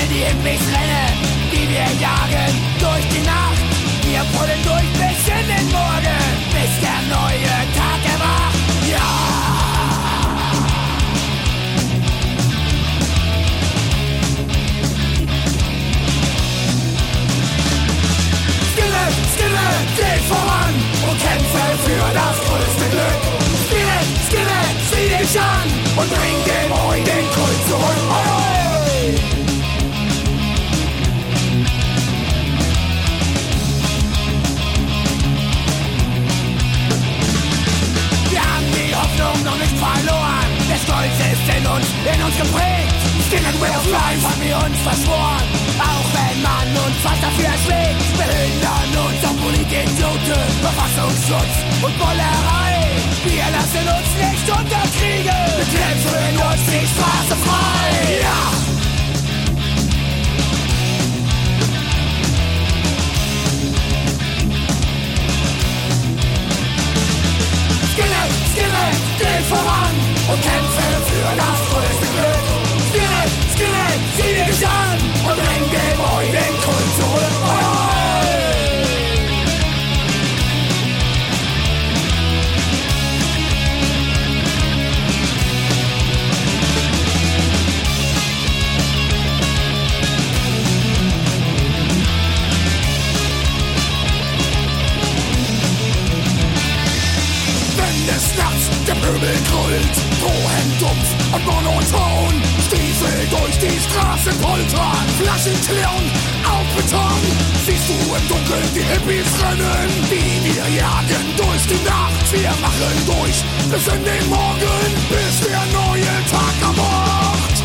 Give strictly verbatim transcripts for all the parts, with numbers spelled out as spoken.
schnell die Hippies rennen, die wir jagen durch die Nacht. Wir brüllen durch bis in den Morgen, bis der neue Tag erwacht. Ja! Skinhead, Skinhead, geht voran und kämpfe für das größte Glück. Skinhead, Skinhead, zieh dich an und bring dem Oi den Kult zurück. Oi! Wir haben die Hoffnung noch nicht verloren. Der Stolz ist in uns, in uns geprägt. Skinhead Way of Life haben wir uns verschworen. Auch wenn man uns fast dafür erschlägt, behindern uns auch Politidioten, Verfassungsschutz und Bullerei. Wir lassen uns nicht unterkriegen, wir kämpfen uns die Straße frei. Ja! Skinhead, Skinhead, geh voran und kämpfe für das größte Glück. Skinhead, Skinhead, zieh dich an und bring dem Oi den Kult zurück. Oi! Des Nachts der Pöbel grollt, Drohen dumpf und monoton. Stiefel durch die Straßen poltern, Flaschen klirren auf Beton. Siehst du im Dunkeln die Hippies rennen, die wir jagen durch die Nacht. Wir machen durch bis in den Morgen, bis der neue Tag erwacht.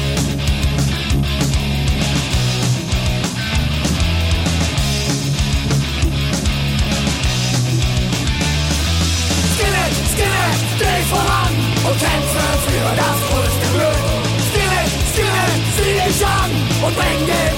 Skinhead, Skinhead, geh voran und kämpfe für das größte Glück. Skinhead, Skinhead, zieh dich an und bring den